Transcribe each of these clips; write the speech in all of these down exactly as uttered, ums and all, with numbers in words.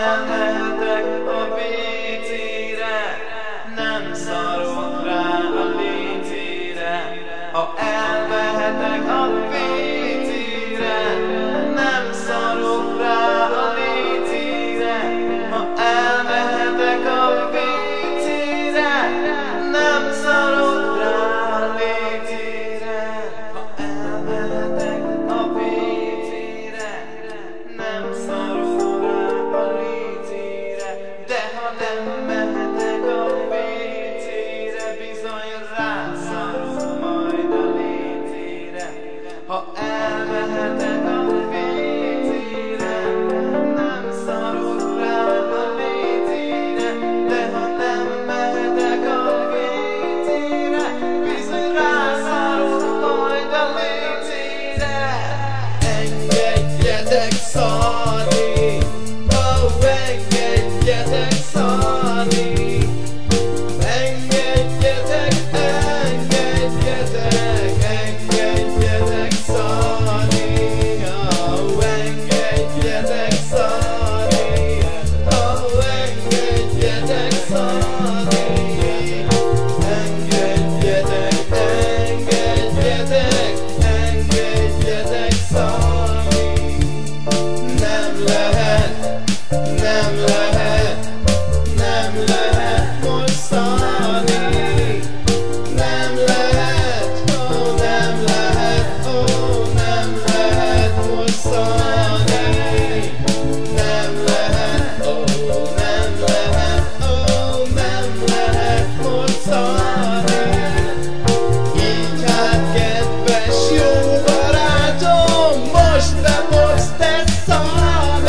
elmehetek a vécére, nem szarok rá a lécére. Ha elmehetek a vécére, nem szarok rá a lécére. Ha elmehetek a vécére, nem szarok rá a lécére. Ha elmehetek a vécére, nem szarok rá a lécére. De ha nem mehetek a vécére, bizony rászarok majd a lécére. Ha elmehetek a vécére, nem szarok rá a lécére. De ha nem mehetek a vécére, bizony rászarok majd a lécére. Engedjetek szarni, ó, engedjetek szarni. Engedjetek, engedjetek, engedjetek szarni, ó, engedjetek szarni, ó, engedjetek szarni. Engedjetek, engedjetek, engedjetek szarni. Nem lehet, nem lehet, nem lehet most szarni. Nem lehet, ó, nem lehet, ó, nem lehet most szarni. Nem lehet, ó, nem lehet, ó, nem lehet most szarni. Így hát, kedves jó barátom, most nem fogsz te szarni.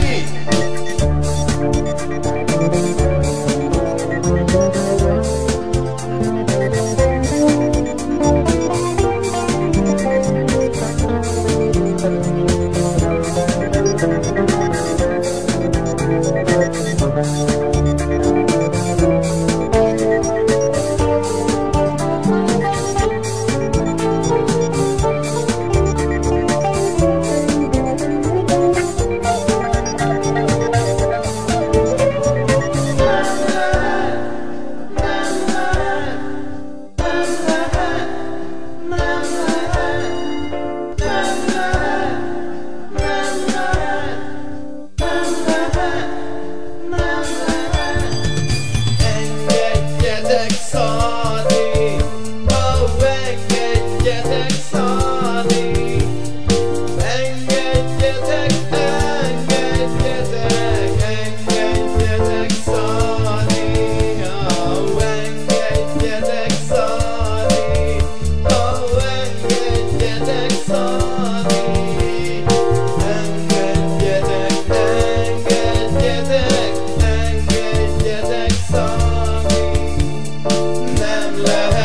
Engedjetek szarni, ó, engedjetek szarni. Engedjetek, engedjetek, engedjetek szarni, ó, engedjetek szarni, ó, engedjetek szarni. Engedjetek, engedjetek, engedjetek szarni. Nem lehet.